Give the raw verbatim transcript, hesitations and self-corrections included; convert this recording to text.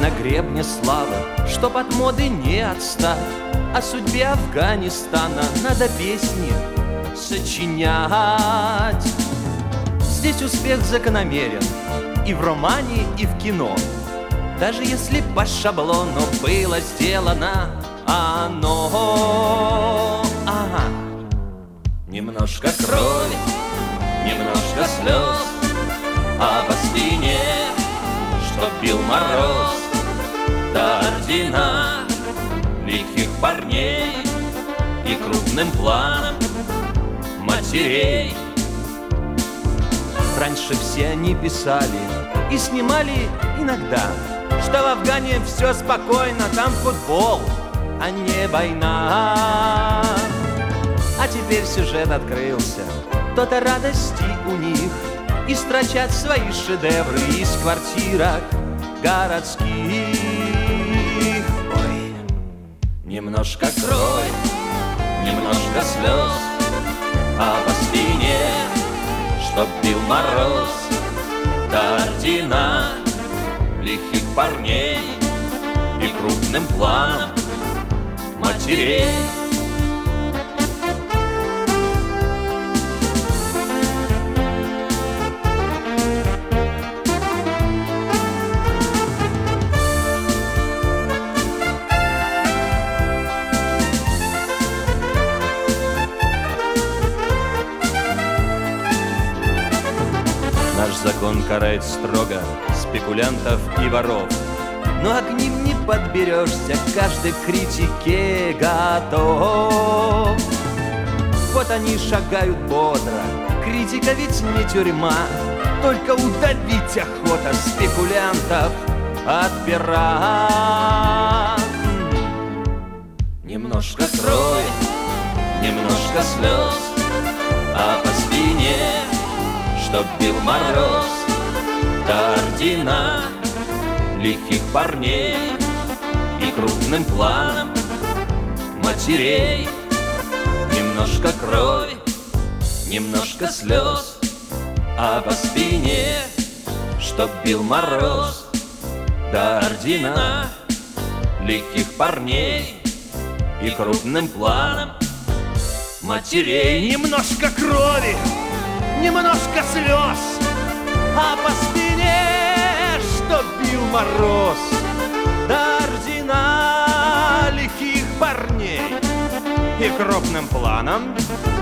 на гребне славы, чтоб от моды не отстать. О судьбе Афганистана надо песни сочинять. Здесь успех закономерен и в романе, и в кино. Даже если по шаблону было сделано оно. Ага. Немножко крови, немножко слез, а по спине, что бил мороз, до ордена лихих парней и крупным планом матерей. Раньше все они писали и снимали иногда, что в Афгане все спокойно, там футбол, а не война. А теперь сюжет открылся, то-то радости у них, и строчат свои шедевры из квартирок городских. Ой, немножко крови, немножко слез, а по спине, чтоб бил мороз, до ордена лихих парней и крупным планом матерей. Наш закон карает строго спекулянтов и воров, но к ним не подберешься, каждый к критике готов. Вот они шагают бодро, критика ведь не тюрьма, только удавить охота спекулянтов от пера. Немножко крови, немножко слез, а по спине, чтоб бил мороз, до ордена лихих парней и крупным планом матерей. Немножко крови, немножко слез, а по спине, чтоб бил мороз, до ордена лихих парней и крупным планом матерей. Немножко крови, немножко слез, а по спине, что бил мороз, до ордена лихих парней и крупным планом